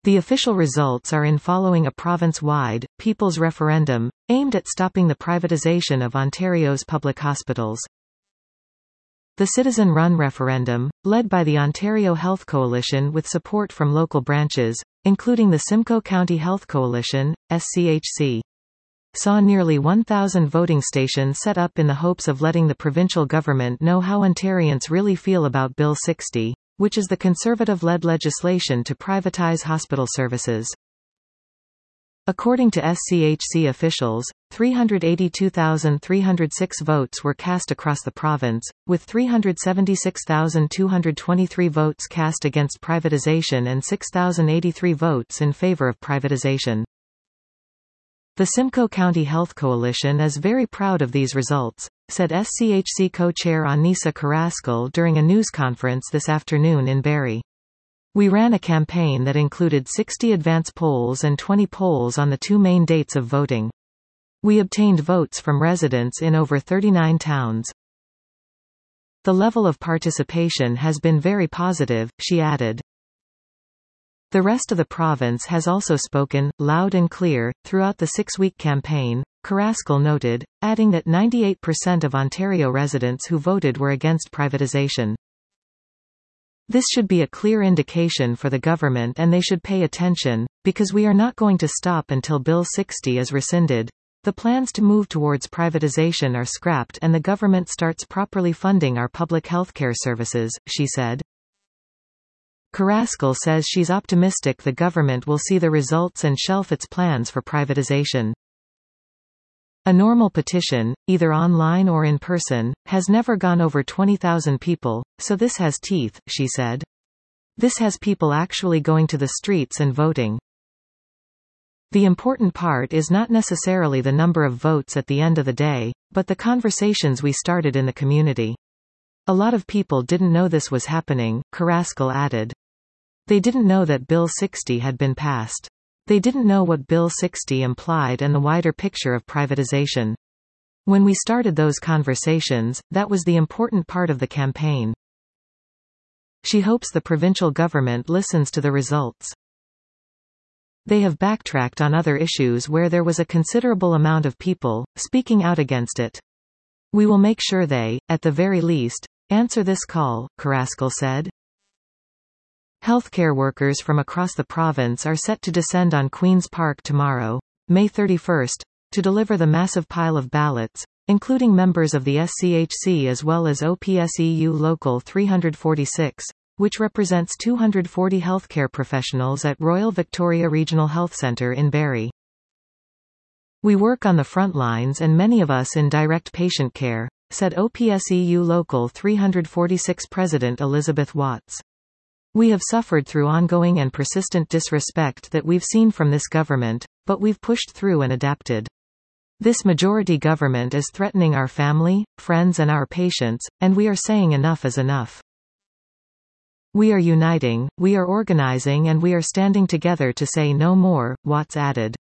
The official results are in following a province-wide, people's referendum, aimed at stopping the privatisation of Ontario's public hospitals. The citizen-run referendum, led by the Ontario Health Coalition with support from local branches, including the Simcoe County Health Coalition, SCHC, saw nearly 1,000 voting stations set up in the hopes of letting the provincial government know how Ontarians really feel about Bill 60, which is the Conservative-led legislation to privatise hospital services. According to SCHC officials, 382,306 votes were cast across the province, with 376,223 votes cast against privatization and 6,083 votes in favour of privatization. The Simcoe County Health Coalition is very proud of these results, said SCHC co-chair Anissa Carrascal during a news conference this afternoon in Barrie. We ran a campaign that included 60 advance polls and 20 polls on the two main dates of voting. We obtained votes from residents in over 39 towns. The level of participation has been very positive, she added. The rest of the province has also spoken, loud and clear, throughout the 6-week campaign, Carrascal noted, adding that 98% of Ontario residents who voted were against privatization. This should be a clear indication for the government and they should pay attention, because we are not going to stop until Bill 60 is rescinded. The plans to move towards privatization are scrapped and the government starts properly funding our public healthcare services, she said. Carrascal says she's optimistic the government will see the results and shelf its plans for privatization. A normal petition, either online or in person, has never gone over 20,000 people, so this has teeth, she said. This has people actually going to the streets and voting. The important part is not necessarily the number of votes at the end of the day, but the conversations we started in the community. A lot of people didn't know this was happening, Carrascal added. They didn't know that Bill 60 had been passed. They didn't know what Bill 60 implied and the wider picture of privatization. When we started those conversations, that was the important part of the campaign. She hopes the provincial government listens to the results. They have backtracked on other issues where there was a considerable amount of people speaking out against it. We will make sure they, at the very least, answer this call, Carrascal said. Healthcare workers from across the province are set to descend on Queen's Park tomorrow, May 31, to deliver the massive pile of ballots, including members of the SCHC as well as OPSEU Local 346, which represents 240 healthcare professionals at Royal Victoria Regional Health Centre in Barrie. We work on the front lines and many of us in direct patient care, said OPSEU Local 346 President Elizabeth Watts. We have suffered through ongoing and persistent disrespect that we've seen from this government, but we've pushed through and adapted. This majority government is threatening our family, friends and our patients, and we are saying enough is enough. We are uniting, we are organizing and we are standing together to say no more, Watts added.